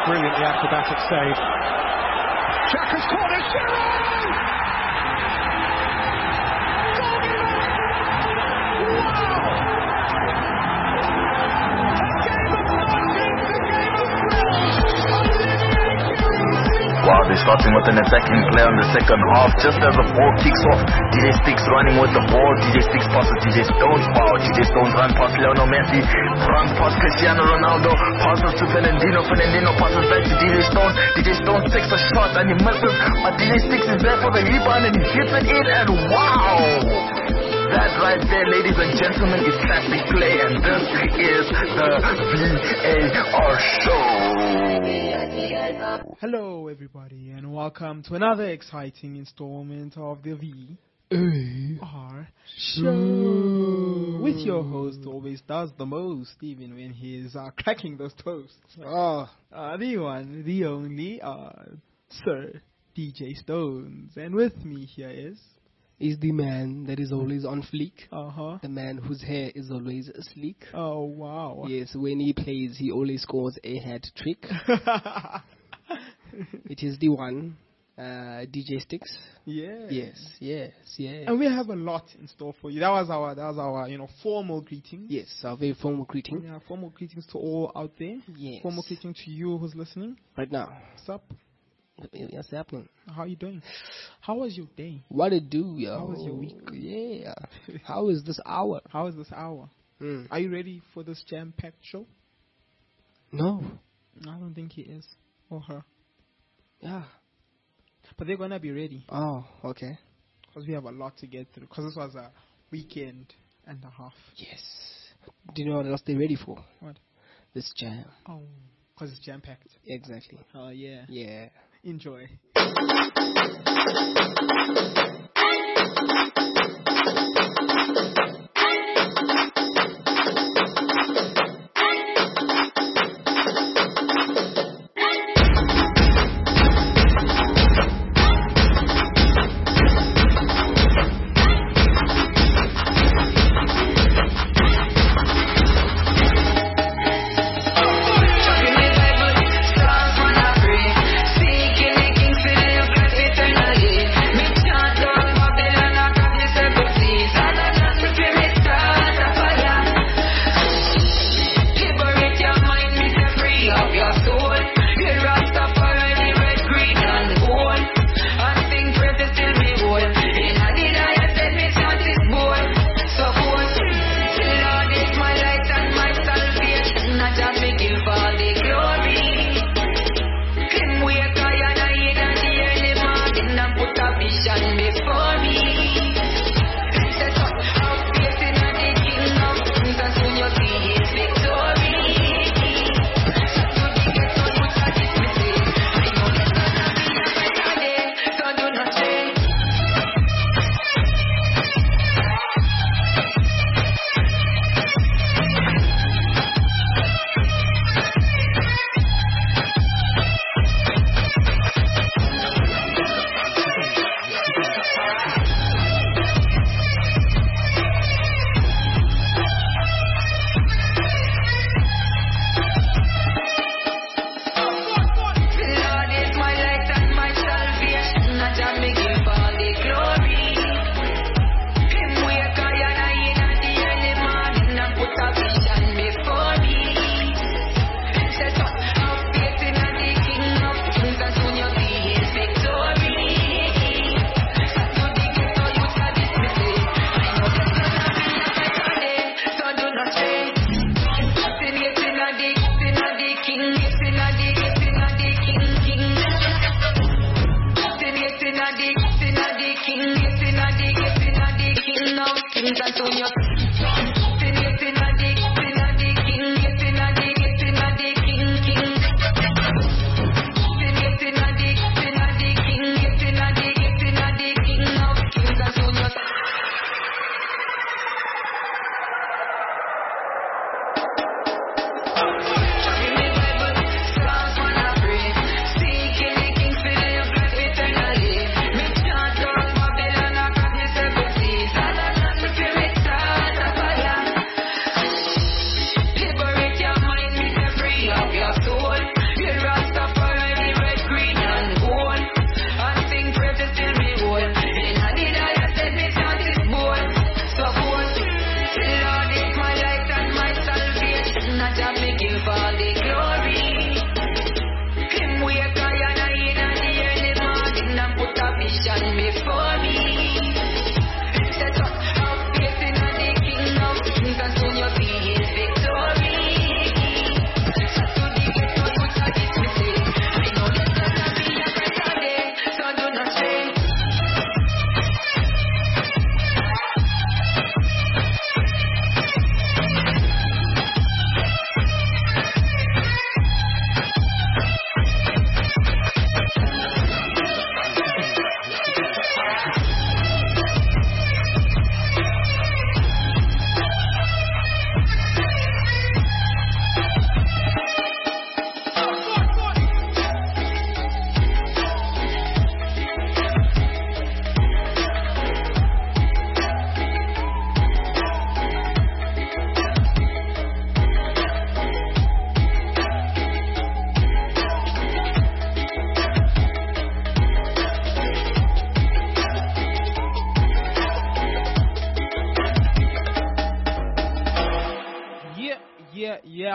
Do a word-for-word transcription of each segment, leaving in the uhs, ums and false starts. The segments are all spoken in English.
Brilliantly acrobatic save. Xhaka's corner, Giroud! Wow, they're starting with an attacking play on the second half. Just as the ball kicks off, D J Sticks running with the ball. D J Sticks passes D J Stones. Wow, D J Stones run past Lionel Messi. Runs past Cristiano Ronaldo. Passes to Fernandinho. Fernandinho passes back to D J Stones. D J Stones takes a shot and he misses. But D J Sticks is there for the rebound and he hits it in. And wow! That right there, ladies and gentlemen, is classic play. And this is the V A R Show. Hello everybody and welcome to another exciting installment of the V A R Show with your host who always does the most even when he's uh, cracking those toasts. Oh, uh, the one, the only, uh, Sir D J Stones. And with me here is... is the man that is always on fleek. Uh-huh. The man whose hair is always sleek. Oh, wow. Yes, when he plays, he always scores a hat trick. It is the one, uh, D J Sticks. Yeah. Yes, yes, yes. And we have a lot in store for you. That was our, that was our, you know, formal greeting. Yes, our very formal greeting. Yeah, formal greetings to all out there. Yes. Formal greeting to you who's listening. Right now. What's up? What's happening? How are you doing? How was your day? What it do, yo? How was your week? Yeah. How is this hour? How is this hour? Mm. Are you ready for this jam-packed show? No. I don't think he is. Or her. Yeah. But they're going to be ready. Oh, okay. Because we have a lot to get through. Because this was a weekend and a half. Yes. Do you know what else they're ready for? What? This jam. Oh. Because it's jam-packed. Exactly. Oh, yeah. Yeah. Enjoy. Eternally, me chant Lord Babylon, I got this epiphany. I don't just prepare me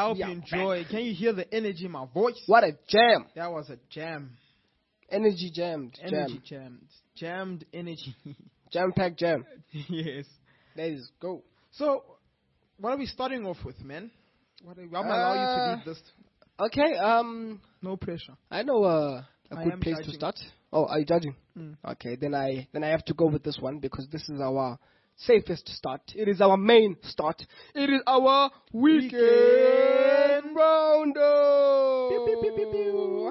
hope We you are enjoy. Can you hear the energy in my voice? What a jam. That was a jam. Energy jammed. Energy Jam. jammed. Jammed energy. Jam-packed jam. Yes. Let's go. So, what are we starting off with, man? What are, I'm gonna allow you to Uh, lead this. Okay, um, No pressure. I know uh, a I good am place to judging. start. Oh, are you judging? Mm. Okay, then I then I have to go with this one because this is our safest start. It is our main start. It is our weekend, Weekend. roundup. Pew, pew, pew, pew, pew.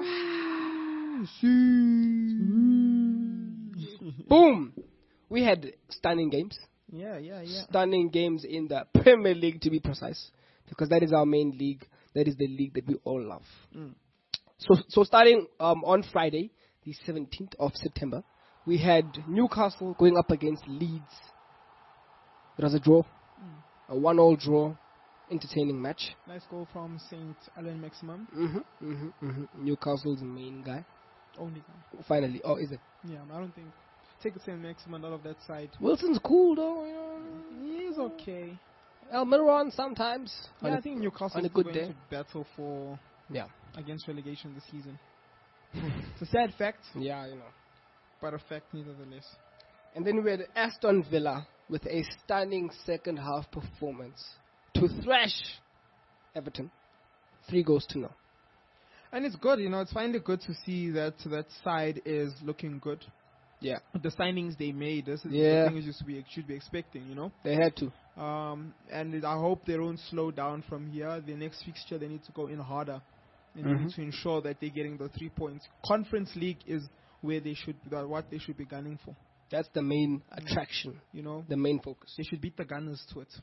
Boom! We had stunning games. Yeah, yeah, yeah. Stunning games in the Premier League, to be precise, because that is our main league. That is the league that we all love. Mm. So, so starting um, on Friday, the seventeenth of September, we had Newcastle going up against Leeds. It was a draw, a one-all draw, entertaining match. Nice goal from Saint Alan Maximum. Mm-hmm, mm-hmm, mm-hmm. Newcastle's main guy. Only guy. Finally, oh, is it? Yeah, I don't think. Take the Saint Maximum out of that side. Wilson's cool though. You know. He's okay. Almiron sometimes. Yeah, On I a- think Newcastle on a is good going day. to battle for Yeah, against relegation this season. It's a sad fact, yeah, you know. but a fact nevertheless. And then we had Aston Villa with a stunning second half performance to thrash Everton. Three goals to nil. And it's good, you know, it's finally good to see that that side is looking good. Yeah, The signings they made, this is Yeah. the thing you should be, should be expecting, you know. they had to. Um, and it- I hope they don't slow down from here. The next fixture, they need to go in harder. And they need Mhm. to ensure that they're getting the three points. Conference League is where they should, that what they should be gunning for. That's the main attraction, You know, the main focus. they should beat the Gunners to it.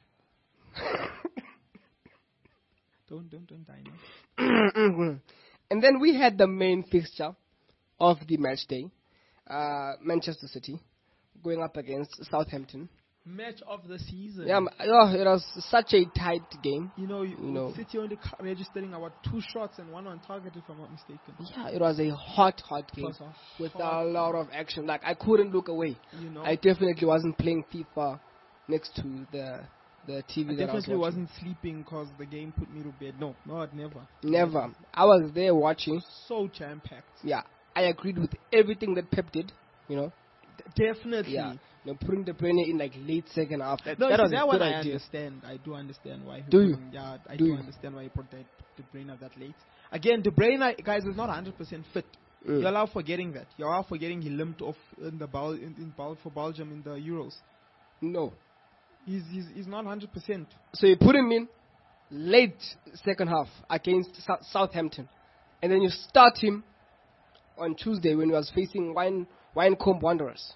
don't, don't, don't die now. And then we had the main fixture of the match day. Uh, Manchester City going up against Southampton. Match of the season. Yeah, m- oh, it was such a tight game. You know, you, You know. City only ca- registering about two shots and one on target, if I'm not mistaken. Yeah, it was a hot, hot game Plus a with hot- a lot of action. Like, I couldn't look away. You know, I definitely wasn't playing FIFA next to the the T V I that I was definitely watching. wasn't sleeping because the game put me to bed. No, no, never. Never. I was there watching. So jam packed. Yeah, I agreed with everything that Pep did. You know, Definitely. yeah, you know, putting De Bruyne in like late second half. That, No, that see, was that a one good I idea. understand. I do understand why. He Do you? put him- Yeah, I Do do, you? understand why he put that De Bruyne that late. Again, De Bruyne, guys, is not one hundred percent fit. Mm. You're allowed forgetting that. You're allowed forgetting he limped off in the Bel- in, in Bel- for Belgium in the Euros. No, He's he's, he's not one hundred percent. so you put him in late second half against Sou- Southampton, and then you start him on Tuesday when he was facing Wine Winecombe Wanderers.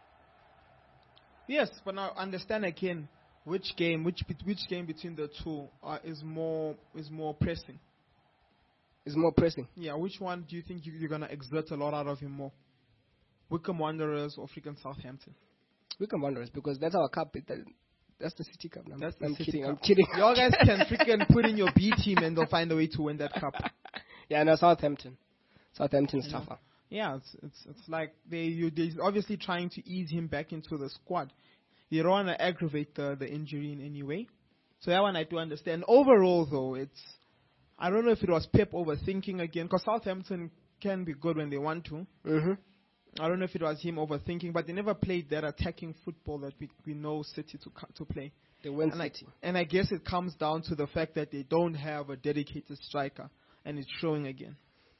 Yes, but now understand again which game, which bet- which game between the two uh, is more is more pressing. Is more pressing. Yeah, which one do you think you, you're gonna exert a lot out of him more? Wickham Wanderers or freaking Southampton? Wickham Wanderers, because that's our cup. It, that, that's the City Cup. I'm, That's the I'm City kidding. Cup. I'm kidding. Y'all guys can freaking put in your B team and they'll find a way to win that cup. Yeah, no, Southampton. Southampton's You know. tougher. Yeah, it's it's it's like they you they obviously trying to ease him back into the squad. They don't want to aggravate the the injury in any way. So that one I do understand. Overall, though, it's I don't know if it was Pep overthinking again, because Southampton can be good when they want to. Mm-hmm. I don't know if it was him overthinking, but they never played that attacking football that we we know City to co- to play. They win And I, City. and I guess it comes down to the fact that they don't have a dedicated striker, and it's showing again.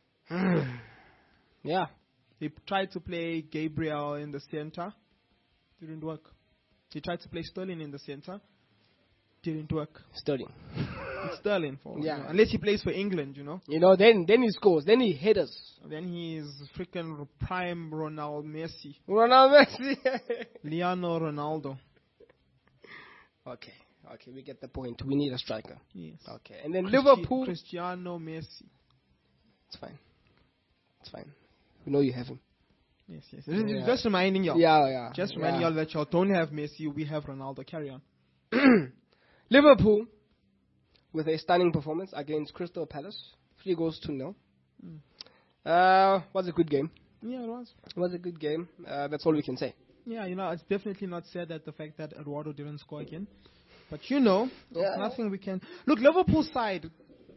Yeah. They tried to play Gabriel in the center, didn't work. They tried to play Sterling in the center, didn't work. Sterling. It's Sterling for you Yeah. know, unless he plays for England, you know. You know, then then he scores. Then he hit us. Then he's freaking prime Ronaldo Messi, Ronaldo Messi. Leonardo Ronaldo. Okay. Okay, we get the point. We need a striker. Yes. Okay. And then Christi- Liverpool. Cristiano Messi. It's fine. It's fine. We know you have him. Yes, yes. Yeah. Just reminding y'all. Yeah, yeah. Just reminding yeah. y'all that y'all don't have Messi, we have Ronaldo. Carry on. Liverpool with a stunning performance against Crystal Palace. Three goals to nil. Mm. Uh, was a good game. Yeah, it was. It was a good game. Uh, that's all we can say. Yeah, you know, it's definitely not sad that the fact that Eduardo didn't score again. But you know, there's Yeah. nothing we can. Look, Liverpool side,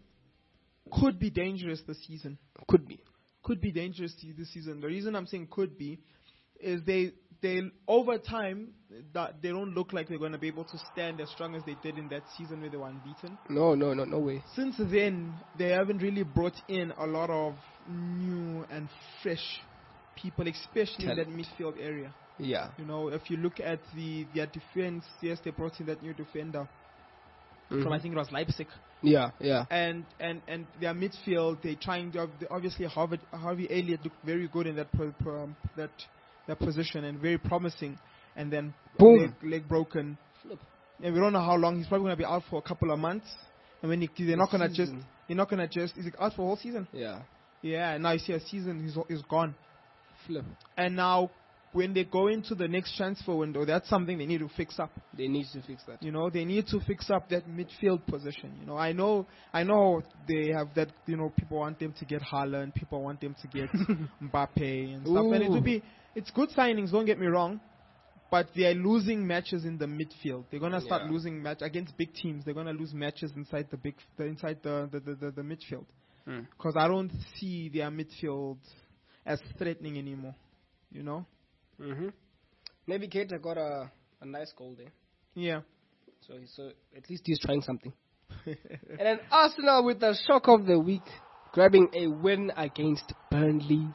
could be dangerous this season. Could be. Could be dangerous this season. The reason I'm saying could be is they they over time that they don't look like they're going to be able to stand as strong as they did in that season where they were unbeaten. No, no, no, no way. Since then, they haven't really brought in a lot of new and fresh people, especially Talent. in that midfield area. Yeah. You know, if you look at the their defense, yes, they brought in that new defender Mhm. from I think it was Leipzig. Yeah, yeah. And and and their midfield, they trying to obviously Harvey Harvey Elliott looked very good in that po- po- um, that that position and very promising, and then Boom. leg, leg broken. Flip. And we don't know how long. He's probably going to be out for a couple of months. And when he, they're not going to just Season. they're not going to just is he out for a whole season? Yeah. Yeah. And now you see a season he's he's gone. Flip. And now when they go into the next transfer window, that's something they need to fix up. They need to fix that. You know, they need to fix up that midfield position. You know, I know, I know they have that. You know, people want them to get Haaland, people want them to get Mbappe and stuff. And it Ooh. would be, it's good signings. Don't get me wrong, but they are losing matches in the midfield. They're gonna start Yeah. losing match against big teams. They're gonna lose matches inside the big, the, inside the the, the, the, the midfield. Hmm. Because I don't see their midfield as threatening anymore. You know? Mm-hmm. Maybe Keita got a, a nice goal there. Yeah. So, he, so at least he's trying something. And then Arsenal with the shock of the week, grabbing a win against Burnley.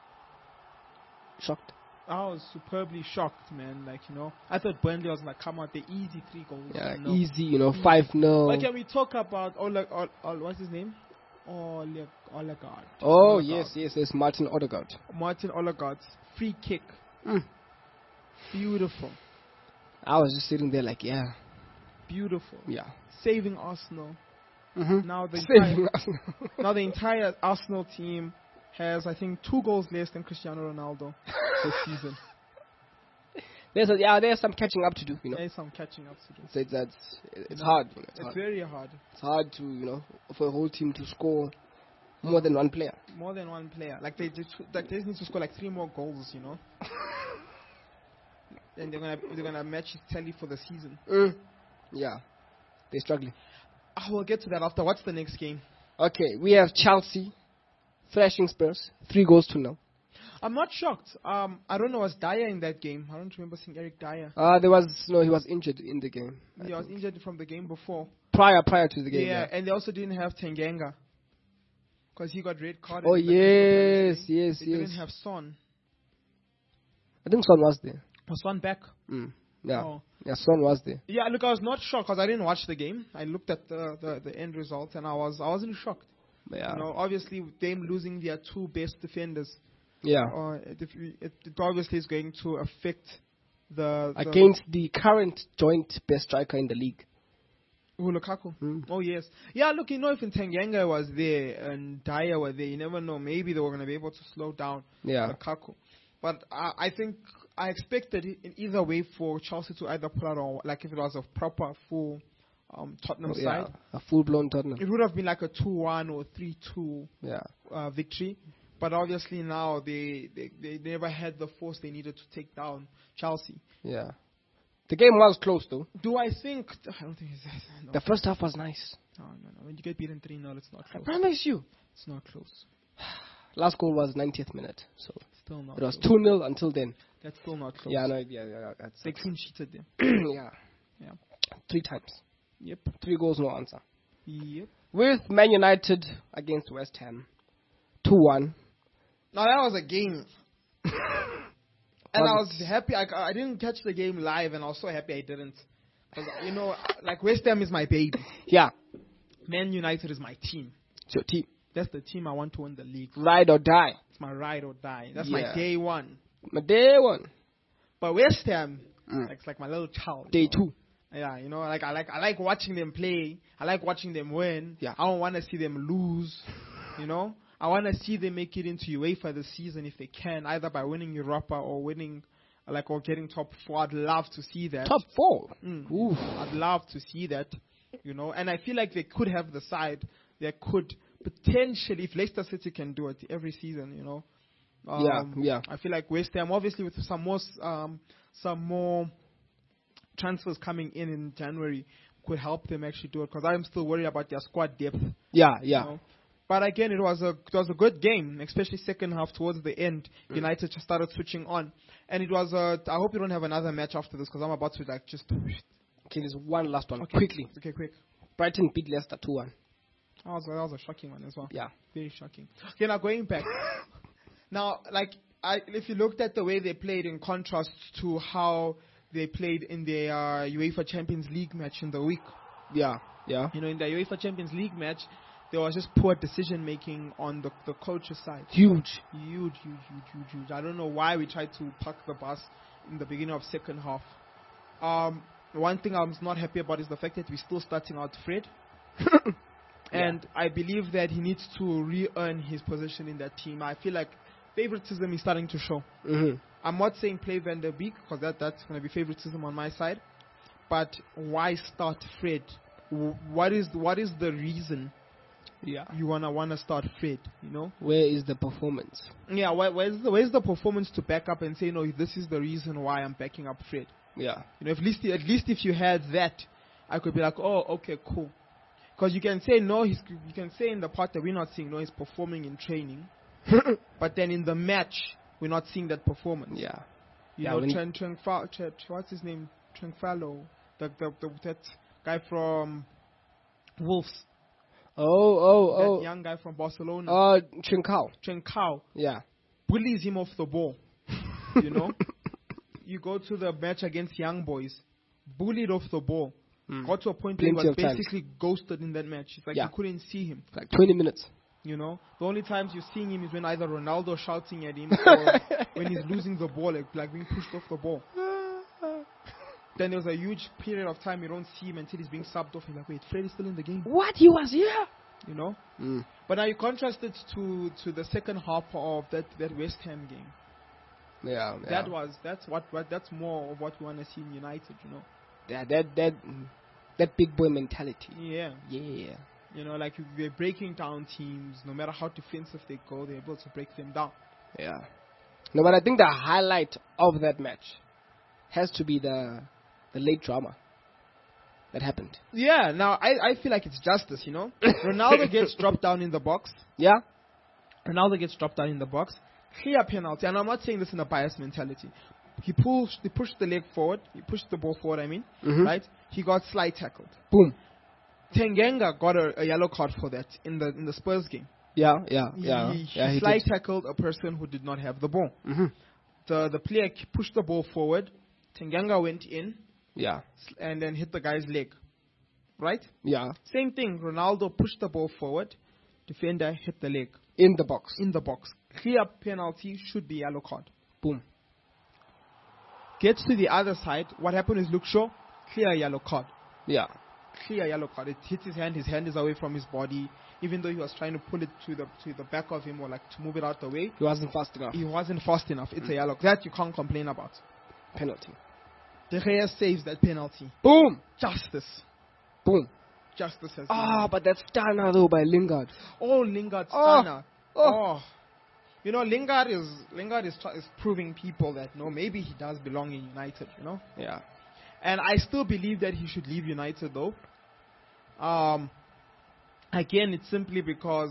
Shocked. I was superbly shocked, man. Like, you know, I thought Burnley was like, come out, the easy three goals. Yeah, No. easy, you know, five nil. But can we talk about Oleg, Oleg, Oleg what's his name? Oleg, Olegard. Oh, Odegaard. yes, yes, yes, Martin Odegaard. Martin Odegaard's free kick. Mm. Beautiful. I was just sitting there like, yeah, Beautiful. yeah. Saving Arsenal. Mm-hmm. Now the Saving entire, Arsenal. now the entire Arsenal team has, I think, two goals less than Cristiano Ronaldo this season. There's a, yeah, there's some catching up to do, you know. There's some catching up to do. So it's, that's, it's hard, you know. It's, It's hard. very hard. It's hard to, you know, for a whole team to score more than one player. More than one player. Like they just, like they just need to score like three more goals, you know. And they're gonna they're gonna match his tally for the season. Mm. Yeah, they're struggling. I will get to that after. What's the next game? Okay, we have Chelsea thrashing Spurs, three goals to nil. I'm not shocked. Um, I don't know. Was Dyer in that game? I don't remember seeing Eric Dyer. Uh, there was no, he was injured in the game. I He was think. injured from the game before. prior prior to the game. Yeah, Yeah. and they also didn't have Tanganga because he got red carded. Oh in the game yes, against Burnley. yes, They yes. didn't have Son. I think Son was there. Was Son back? Mm. Yeah, Oh. yeah, Son was there. Yeah, look, I was not shocked because I didn't watch the game. I looked at the, the, the end result and I was I wasn't shocked. Yeah, You know, obviously with them losing their two best defenders, yeah. uh, it, it, it obviously is going to affect the, the Against the current joint best striker in the league. Who, Lukaku. Mm. Oh yes, yeah. Look, you know, if Tanganga was there and Dyer were there, you never know. Maybe they were going to be able to slow down Yeah, Lukaku. But I, I think I expected it in either way for Chelsea to either pull out or like if it was a proper full um, Tottenham Oh, yeah. side, A full blown Tottenham. it would have been like a two one or three two Yeah, uh, victory. But obviously now they, they they never had the force they needed to take down Chelsea. yeah. The game was close though. Do I think? I don't think it's no. The first half was nice. no, no, no. When you get beaten three nil, it's not I close. promise you. It's not close. Last goal was ninetieth minute, so Still not. it was close. two nil until then. That's still not close. Yeah, no, yeah, yeah, yeah. That's, They clean sheeted them. yeah, Yeah. three times, Yep. three goals, no answer. Yep. With Man United against West Ham, two one. Now that was a game. And I was Was it? happy. I, I didn't catch the game live, and I was so happy I didn't. Because, you know, like West Ham is my baby. Yeah, Man United is my team. it's your team. That's the team I want to win the league. Ride or die. It's my ride or die. That's Yeah. my day one. My day one, But West Ham, Mm. like, it's like my little child. day you know. two. Yeah, you know, like I like I like watching them play. I like watching them win. Yeah. I don't want to see them lose. You know, I want to see them make it into UEFA this season if they can, either by winning Europa or winning, like, or getting top four. I'd love to see that. Top four. Mm. Oof. I'd love to see that. You know, and I feel like they could have the side. They could potentially, if Leicester City can do it every season, you know. Yeah, Um, yeah. I feel like West Ham, obviously, with some more, um, some more transfers coming in in January, could help them actually do it. Because I'm still worried about their squad depth. Yeah, yeah. You know? But again, it was a it was a good game, especially second half towards the end. Mm. United just started switching on, and it was a. I hope you don't have another match after this because I'm about to like just. Okay, there's one last one. Okay. Quickly. Okay, quick. Brighton beat Leicester two one. That was, that was a shocking one as well. Yeah. Very shocking. Okay, now going back. now, like, I, if you looked at the way they played in contrast to how they played in their uh, UEFA Champions League match in the week. Yeah, yeah. You know, in the UEFA Champions League match, there was just poor decision-making on the, the coach's side. Huge. Huge, huge, huge, huge, huge. I don't know why we tried to park the bus in the beginning of second half. Um, one thing I'm not happy about is the fact that we're still starting out Fred. and yeah. I believe that he needs to re-earn his position in that team. I feel like favoritism is starting to show. Mm-hmm. I'm not saying play Van der Beek because that, that's going to be favoritism on my side. But why start Fred? What is what is the reason? Yeah, you wanna wanna start Fred. You know, where is the performance? Yeah, where, where's the where's the performance to back up and say no? This is the reason why I'm backing up Fred. Yeah, you know, at least at least if you had that, I could be like, oh, okay, cool. Because you can say no, he's you can say in the part that we're not seeing no, he's performing in training, but then in the match we're not seeing that performance. Yeah, you yeah, know, Tren, Tren, Tren, what's his name? Trenfalo, the, the, the that guy from Wolves. Oh, oh, that oh. young guy from Barcelona. Uh, Trincao. Trincao. Yeah. Bullies him off the ball. You know? You go to the match against Young Boys, bullied off the ball. Mm. Got to a point where he was basically times. ghosted in that match. It's like yeah. you couldn't see him. Like twenty minutes. You know? The only times you're seeing him is when either Ronaldo shouting at him or when he's losing the ball, like, like being pushed off the ball. Then there was a huge period of time you don't see him until he's being subbed off. You're like, wait, Fred is still in the game. What? He was here? You know? Mm. But now you contrast it to, to the second half of that, that West Ham game. Yeah, yeah. That was, that's what, what, that's more of what we want to see in United, you know? Yeah, that, that, that big boy mentality. Yeah. Yeah. You know, like they're breaking down teams. No matter how defensive they go, they're able to break them down. Yeah. No, but I think the highlight of that match has to be the... the late drama that happened. Yeah, now I, I feel like it's justice, you know. Ronaldo gets dropped down in the box. Yeah. Ronaldo gets dropped down in the box. Clear penalty, and I'm not saying this in a biased mentality. He pushed, he pushed the leg forward. He pushed the ball forward, I mean. Mm-hmm. Right? He got slide tackled. Boom. Tanganga got a, a yellow card for that in the in the Spurs game. Yeah, yeah, yeah. He, he, yeah, he he slide did. tackled a person who did not have the ball. Mm-hmm. The, the player pushed the ball forward. Tanganga went in. Yeah. And then hit the guy's leg. Right? Yeah. Same thing. Ronaldo pushed the ball forward. Defender hit the leg. In the box. In the box. Clear penalty, should be yellow card. Boom. Gets to the other side. What happened is Luke Shaw, clear yellow card. Yeah. Clear yellow card. It hits his hand. His hand is away from his body. Even though he was trying to pull it to the to the back of him or like to move it out the way. He wasn't fast enough. He wasn't fast enough. It's mm. a yellow. That you can't complain about. Penalty. De Gea saves that penalty. Boom. Justice. Boom. Justice has Ah, oh, but that's Stunner though by Lingard. Oh, Lingard oh. Stunner. Oh. oh. You know, Lingard is Lingard is, is proving people that no, maybe he does belong in United. You know. Yeah. And I still believe that he should leave United though. Um. Again, it's simply because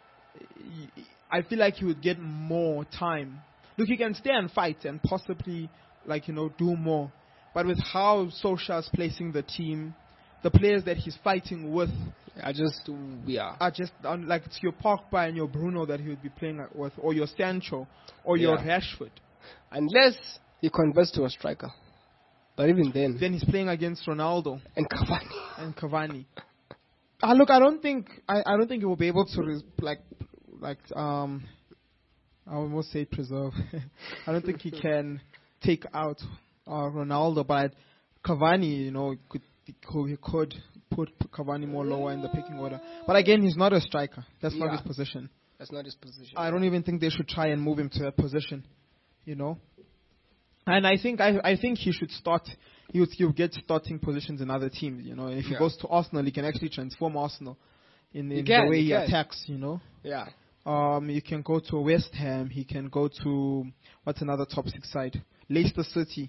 I feel like he would get more time. Look, he can stay and fight and possibly, like, you know, do more. But with how Solskjaer's placing the team, the players that he's fighting with are just, yeah. are just um, like it's your Pogba and your Bruno that he would be playing with, or your Sancho, or yeah. your Rashford. Unless he converts to a striker. But even then. Then he's playing against Ronaldo. And Cavani. And Cavani. Ah, look, I don't think I, I don't think he will be able to res- like like um I almost say preserve. I don't think he can take out uh, Ronaldo, but Cavani, you know, could he could put Cavani more lower in the picking order. But again, he's not a striker. That's yeah. not his position. That's not his position. I don't even think they should try and move him to that position. You know. And I think I I think he should start. He would he'll get starting positions in other teams. You know, if yeah. he goes to Arsenal, he can actually transform Arsenal in, in can, the way he can. attacks. You know. Yeah. Um, you can go to West Ham. He can go to what's another top six side? Leicester City.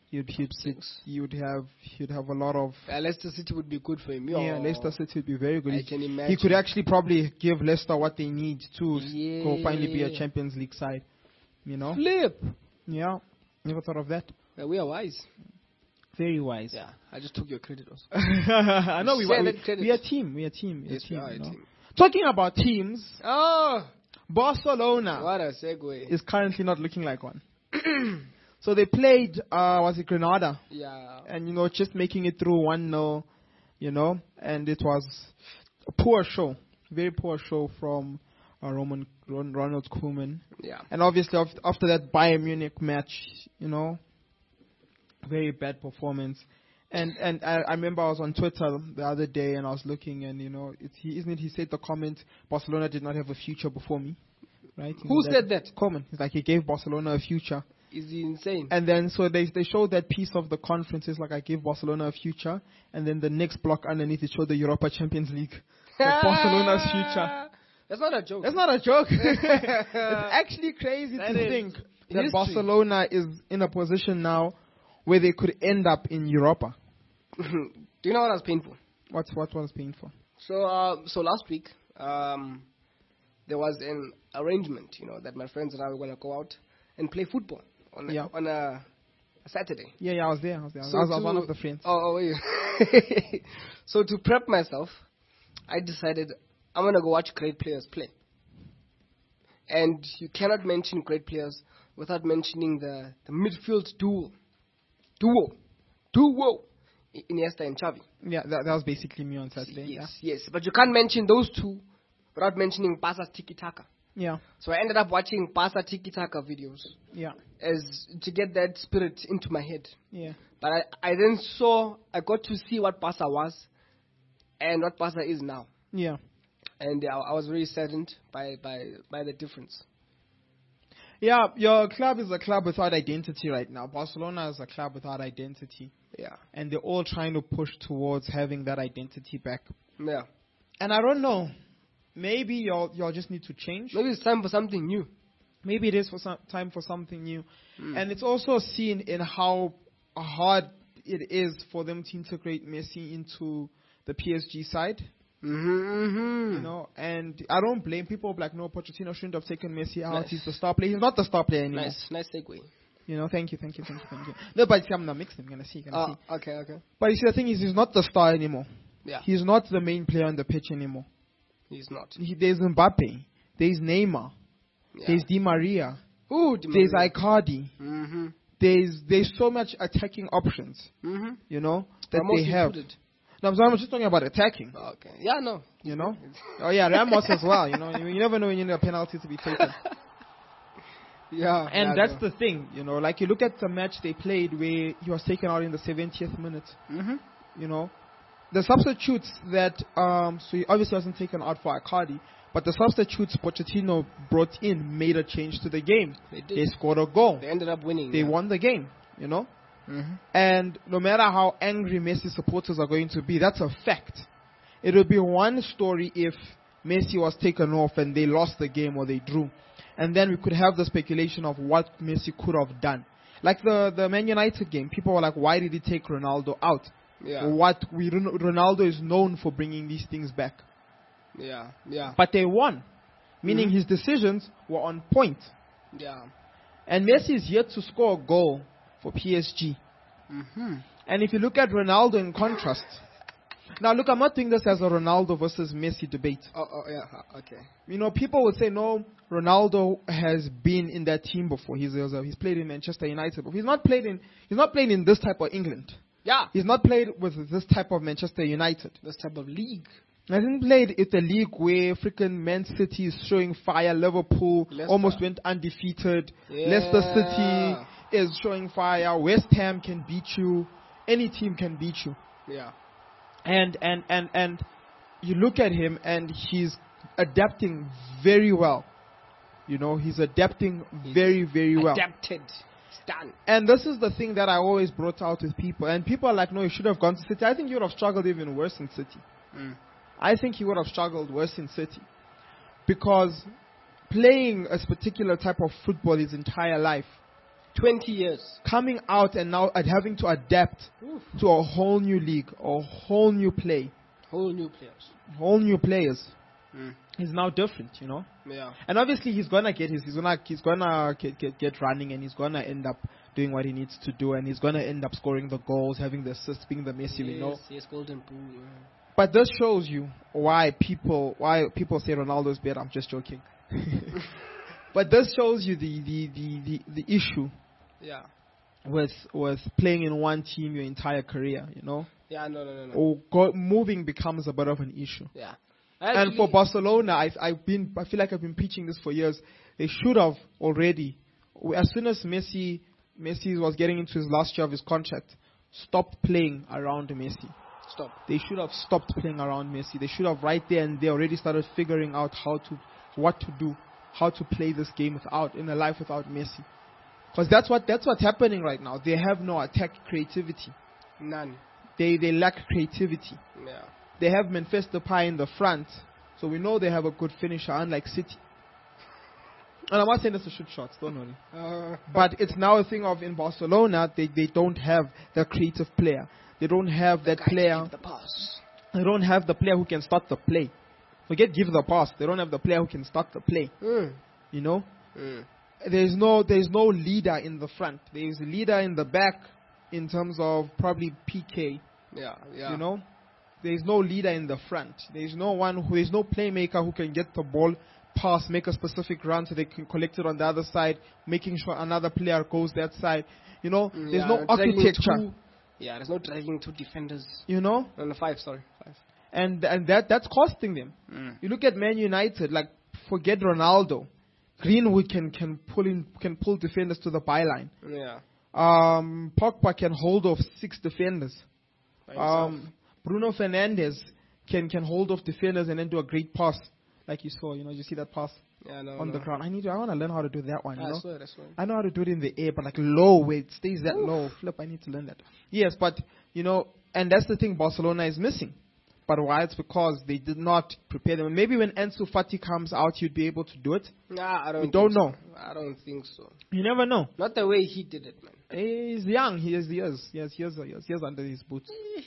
He'd, he'd, Six. he would have he'd have a lot of Uh, Leicester City would be good for him. yeah. Yo. Leicester City would be very good. I He- can He imagine. could actually probably give Leicester what they need to s- go finally be a Yeah. Champions League side. You know? Flip. Yeah. Never thought of that. Yeah, we are wise. Very wise. Yeah, I just took your credit also. I know we, Share we, that credit. we are a team. We are a team. We are Yes, a team, we are a you know? team. Talking about teams, Oh, Barcelona what a segue. is currently not looking like one. So they played, uh, was it Granada? Yeah. And, you know, just making it through one nil, you know, and it was a poor show. Very poor show from uh, Roman Ron, Ronald Koeman. Yeah. And obviously af- after that Bayern Munich match, you know, very bad performance. And and I, I remember I was on Twitter the other day and I was looking and, you know, it's, he, isn't it, he said the comment, Barcelona did not have a future before me. Right? You Who know, said that? Koeman. He's like, he gave Barcelona a future. Is he insane? And then so they they showed that piece of the conference is like I gave Barcelona a future, and then the next block underneath it showed the Europa Champions League, like Barcelona's future. That's not a joke. That's not a joke. It's actually crazy That to is think that history. Barcelona is in a position now where they could end up in Europa. Do you know what I was paying for? What's what was painful? So, uh, so last week, um, there was an arrangement, you know, that my friends and I were going to go out and play football on a, Yeah. on a, a Saturday. Yeah, yeah, I was there. I was there. I was, So I was to- one of the friends. Oh, oh yeah. So to prep myself, I decided I'm going to go watch great players play. And you cannot mention great players without mentioning the, the midfield duo. Duo. Duo. I- Iniesta and Xavi. Yeah, that, that was basically me on Saturday. Yes, yes. But you can't mention those two without mentioning Barca's tiki-taka. Yeah, So I ended up watching Barca tiki-taka videos yeah, as to get that spirit into my head. yeah, But I, I then saw, I got to see what Barca was and what Barca is now. yeah. And I, I was very saddened by, by, by the difference. Yeah, your club is a club without identity right now. Barcelona is a club without identity. Yeah. And they're all trying to push towards having that identity back. Yeah. And I don't know. Maybe y'all, y'all just need to change. Maybe it's time for something new. Maybe it is for some time for something new. Mm. And it's also seen in how hard it is for them to integrate Messi into the P S G side. Mm-hmm, mm-hmm. You know, and I don't blame people like, no, Pochettino shouldn't have taken Messi out. Nice. He's the star player. He's not the star player anymore. Nice, nice segue. You know, thank you, thank you, thank you, thank you. No, but see, I'm not mixing. Gonna see, gonna see. Oh, okay, okay. But you see, the thing is, he's not the star anymore. Yeah, He's not the main player on the pitch anymore. he's not. He, there's Mbappe. There's Neymar. Yeah. There's Di Maria. Ooh, Di There's Maria. Icardi. Mm-hmm, There's there's so much attacking options, mm-hmm. you know, that Ramos they have. included. No, I'm, sorry, I'm just talking about attacking, Okay. Yeah, no. you know. Oh yeah, Ramos as well. You know, you, you never know when you need a penalty to be taken. Yeah. And yeah, that's no. the thing, you know. Like you look at the match they played where he was taken out in the seventieth minute. Mm-hmm. You know, the substitutes that um so he obviously wasn't taken out for Icardi, but the substitutes Pochettino brought in made a change to the game. They did. They scored a goal. They ended up winning. They yeah. won the game. You know. Mm-hmm. And no matter how angry Messi supporters are going to be, that's a fact. It would be one story if Messi was taken off and they lost the game or they drew. And then we could have the speculation of what Messi could have done. Like the, the Man United game, people were like, why did he take Ronaldo out? Yeah. What we Ronaldo is known for bringing these things back. Yeah. Yeah. But they won, meaning Mhm. his decisions were on point. Yeah. And Messi is yet to score a goal for P S G. Mm-hmm. And if you look at Ronaldo in contrast, now look, I'm not doing this as a Ronaldo versus Messi debate. Oh, oh, yeah. uh, Okay. You know, people would say, no, Ronaldo has been in that team before. He's uh, he's played in Manchester United, but he's not played in he's not played in this type of England. Yeah. He's not played with this type of Manchester United. This type of league. He hasn't played in the league where freaking Man City is showing fire. Liverpool Leicester. almost went undefeated. Yeah. Leicester City is showing fire. West Ham can beat you. Any team can beat you. Yeah. And and and and you look at him and he's adapting very well. You know, he's adapting very, very well. Adapted. It's done. And this is the thing that I always brought out with people. And people are like, no, you should have gone to City. I think you would have struggled even worse in City. Mm. I think he would have struggled worse in City. Because playing a particular type of football his entire life, twenty years. Coming out and now and having to adapt Oof. to a whole new league, a whole new play, Whole new players. whole new players. Mm. He's now different, you know. Yeah. And obviously he's gonna get his, he's gonna, he's gonna get, get, get running, and he's gonna end up doing what he needs to do, and he's gonna end up scoring the goals, having the assists, being the Messi, you know. Yes, yes, golden boot. Yeah. But this shows you why people, why people say Ronaldo's better. I'm just joking. But this shows you the, the, the, the, the issue Yeah. with with playing in one team your entire career, you know. Yeah, no, no, no, no. Or go, moving becomes a bit of an issue. Yeah. And Actually, for Barcelona, I've, I've been, I feel like I've been preaching this for years. They should have already, as soon as Messi, Messi was getting into his last year of his contract, stopped playing around Messi. Stop. They should have stopped playing around Messi. They should have right there and they already started figuring out how to, what to do, how to play this game without, in a life without Messi. Because that's what, that's what's happening right now. They have no attack creativity. None. They, they lack creativity. Yeah. They have Memphis Depay in the front, so we know they have a good finisher, unlike City. And I'm not saying this to shoot shots, don't worry. Uh, But it's now a thing of in Barcelona, they, they don't have the creative player. They don't have that guy player. give the pass. They don't have the player who can start the play. Forget give the pass. They don't have the player who can start the play. Mm. You know, Mm. there's no there's no leader in the front. There's a leader in the back in terms of probably P K. Yeah, yeah. You know, there's no leader in the front. There's no one who is no playmaker who can get the ball, pass, make a specific run so they can collect it on the other side, making sure another player goes that side. You know, Mm, there's yeah, no dragging architecture. Two, yeah, there's no dragging two defenders. You know, No, no, five, sorry. Five. and and that that's costing them. Mm. You look at Man United, like forget Ronaldo, Greenwood can can pull in can pull defenders to the byline. Yeah. Um, Pogba can hold off six defenders. By himself. Um, Bruno Fernandes can can hold off defenders and then do a great pass, like you saw. You know, you see that pass yeah, no, on no. the ground. I need to. I want to learn how to do that one. You I know, swear, I swear. I know how to do it in the air, but like low where it stays that Oof. low. Flip, I need to learn that. Yes, but you know, and that's the thing Barcelona is missing. But why? It's because they did not prepare them. Maybe when Ansu Fati comes out, you'd be able to do it. Nah, I don't. We don't think so. know. I don't think so. You never know. Not the way he did it, man. He's young. He has years. He has years, years, years under his boots.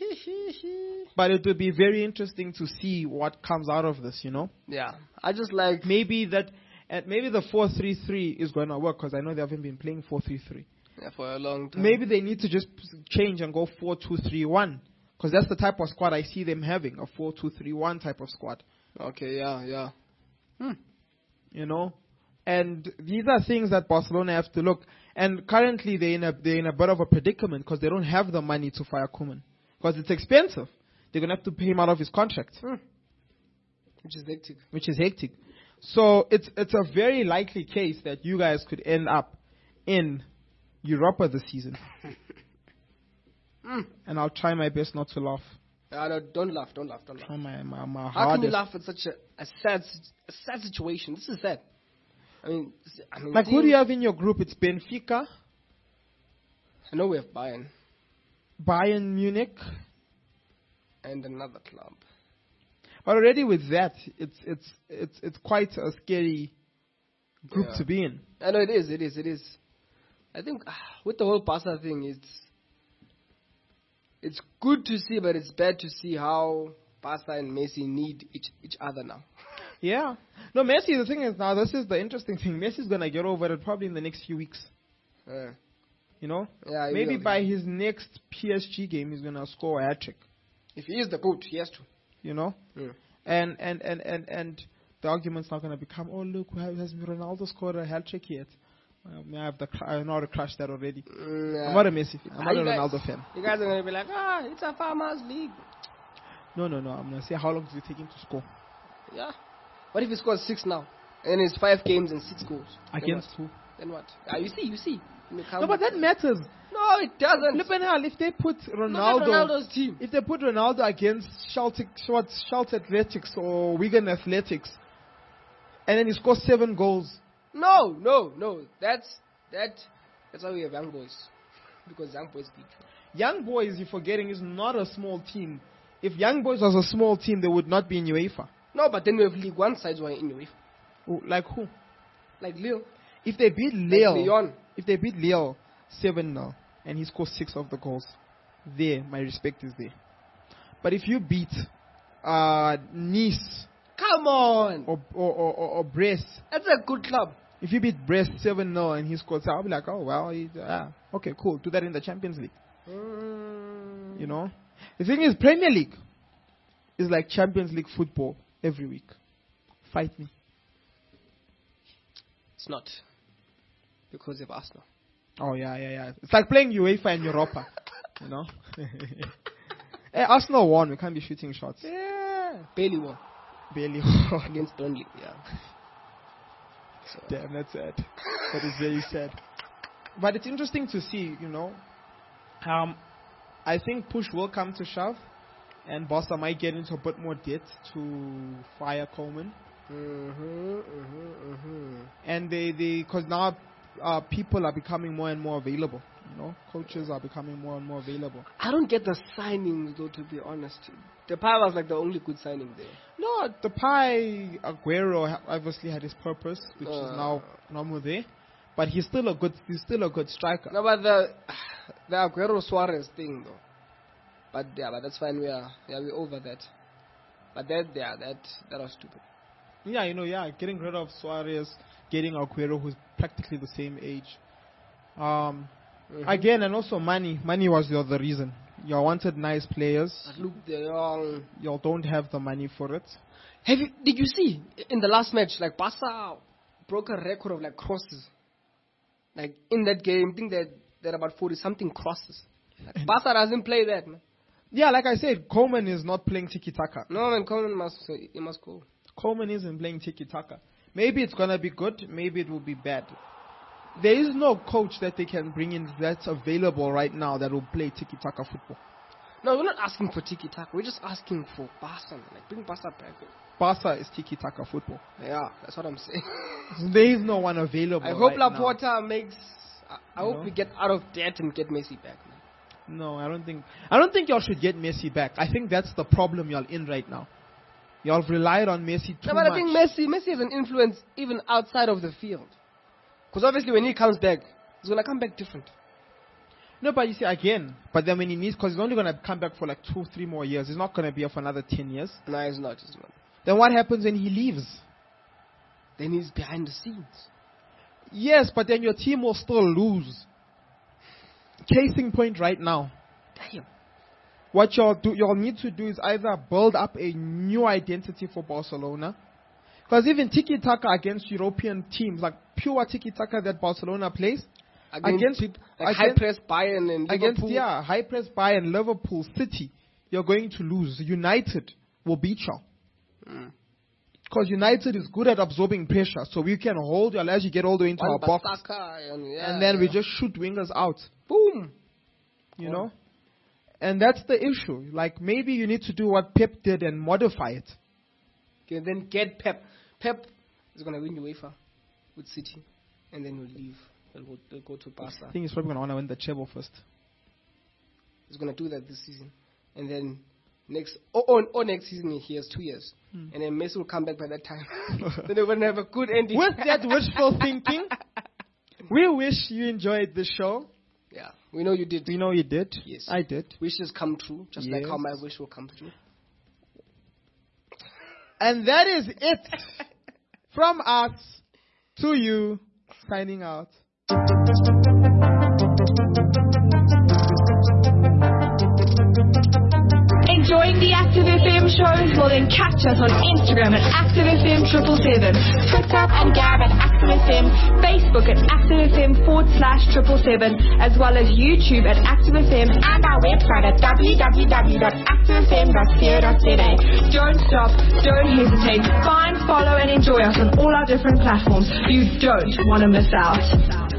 But it would be very interesting to see what comes out of this. You know, Yeah, I just like. maybe that, and maybe the four three three is going to work because I know they haven't been playing four three three. Yeah, for a long time. Maybe they need to just change and go four two three one because that's the type of squad I see them having, a four two three one type of squad. Okay, yeah, yeah. Hmm. You know, and these are things that Barcelona have to look. And currently they're in a they're in a bit of a predicament because they don't have the money to fire Koeman because it's expensive. They're gonna have to pay him out of his contract, Hmm. Which is hectic. which is hectic. So it's it's a very likely case that you guys could end up in Europa this season. Mm. And I'll try my best not to laugh. Uh, no, don't laugh, don't laugh, don't laugh. Try my my, my How can you hardest. laugh at such a, a sad si- a sad situation? This is sad. I mean, s- I mean, Like who do you have in your group? It's Benfica, I know we have Bayern Bayern Munich, and another club. but already with that, it's it's it's it's quite a scary group Yeah. to be in. I know it is, it is, it is. I think ah, with the whole Barca thing, it's it's good to see, but it's bad to see how Barca and Messi need each each other now. Yeah. No, Messi. The thing is now, this is the interesting thing. Messi's gonna get over it probably in the next few weeks. Uh, You know, yeah, he maybe will. by his next P S G game, he's gonna score a hat trick. If he is the goat, he has to. You know, Mm. and and and and and the argument's not gonna become, oh look, has has Ronaldo scored a hat trick yet? Um, I have the cr- I know how to crush that already. Mm, yeah. I'm not a Messi fan. I'm Ah, not a you guys- Ronaldo fan. You guys are gonna be like, ah, it's a farmers league. No, no, no. I'm gonna say how long does it take him to score Yeah. What if he scores six now, and it's five games and six goals? Then against what? who? Then what? Ah, you see, you see. No, but that matters. No, it doesn't. Look at how if they put Look at Ronaldo, Ronaldo's team. if they put Ronaldo against Celtic, what Celtic Athletics or Wigan Athletics, and then he scores seven goals. No, no, no. That's that. That's why we have young boys, because young boys beat you. Young Boys, you're forgetting, is not a small team. If Young Boys was a small team, they would not be in UEFA. No, but then we have League One sides who are in UEFA, Oh, like who? like Lille, If they beat like Lille, Lyon. If they beat Lille seven nil and he scores six of the goals, there, my respect is there. But if you beat uh, Nice, come on, or or, or, or, or Brest, that's a good club. If you beat Brest seven nil and he scores, I'll be like, oh well, he, ah, okay, cool. Do that in the Champions League. Mm. You know, the thing is, Premier League is like Champions League football every week. Fight me. It's not because of Arsenal. Oh yeah, yeah, yeah. It's like playing UEFA and Europa. You know. Hey, Arsenal won. We can't be shooting shots. Yeah, barely won. Barely won against Burnley. Yeah. So. Damn, that's sad. That is very sad. But it's interesting to see, you know. Um, I think push will come to shove, and Barca might get into a bit more debt to fire Koeman. Mm-hmm, mm-hmm, mm-hmm. And they, they, because now uh, people are becoming more and more available. You know, coaches are becoming more and more available. I don't get the signings though, to be honest. Depay was like the only good signing there. No, Depay, Aguero obviously had his purpose, which uh, is now no more there. But he's still a good, he's still a good striker. No, but the the Aguero Suarez thing though. But yeah, but that's fine. We are yeah we're over that. But that yeah that that was stupid. Yeah, you know, yeah, getting rid of Suarez, getting Aguero, who's practically the same age. Um. Mm-hmm. Again, and also money. Money was the other reason. Y'all wanted nice players. Look, y'all, y'all don't have the money for it. Have you? Did you see in the last match, like Barca broke a record of like crosses. Like in that game, I think that there are about forty something crosses. Like, Barca doesn't play that, man. Yeah, like I said, Koeman is not playing tiki taka. No, man, Koeman must he must go. Koeman isn't playing tiki taka. Maybe it's gonna be good. Maybe it will be bad. There is no coach that they can bring in that's available right now that will play tiki-taka football. No, we're not asking for tiki-taka. We're just asking for Barca. Like, bring Barca back. Barca is tiki-taka football. Yeah, that's what I'm saying. There is no one available I hope right Laporta now. makes... I, I hope know? we get out of debt and get Messi back. Man. No, I don't think... I don't think y'all should get Messi back. I think that's the problem y'all in right now. Y'all relied on Messi too no, but much. I think Messi, Messi has an influence even outside of the field. Because obviously when he comes back, he's going to come back different. No, but you see, again, but then when he needs, because he's only going to come back for like two, three more years. He's not going to be here for another ten years. No, he's not. He's not. Then what happens when he leaves? Then he's behind the scenes. Yes, but then your team will still lose. Casing point right now. Damn. What y'all do, y'all need to do is either build up a new identity for Barcelona. Because even tiki-taka against European teams, like pure tiki-taka that Barcelona plays, against, against like high-press Bayern and Liverpool. Against, yeah, high-press Bayern, Liverpool, City, you're going to lose. United will beat you. Because mm. United is good at absorbing pressure, so we can hold you as you get all the way into One our box. And, yeah, and then yeah. we just shoot wingers out. Boom! You oh. know? And that's the issue. Like, maybe you need to do what Pep did and modify it. Okay, then get Pep. Pep is going to win UEFA with City, and then we'll leave. They'll go, they'll go to Barca. I think he's probably going to want to win the treble first. He's going to do that this season. And then next, or, or, or next season he has two years. Hmm. And then Messi will come back by that time. Then they're going to have a good ending. With that wishful thinking, we wish you enjoyed the show. Yeah, we know you did. We know you did. Yes. I did. Wishes come true, just yes. like how my wish will come true. And that is it. From us to you, signing out. Enjoying the Active F M shows? Well, then catch us on Instagram at Active F M triple seven, Twitter and Gab at Active F M, Facebook at Active F M forward slash triple seven, as well as YouTube at Active F M and our website at w w w dot active f m dot co dot z a. Don't stop, don't hesitate. Find, follow, and enjoy us on all our different platforms. You don't want to miss out.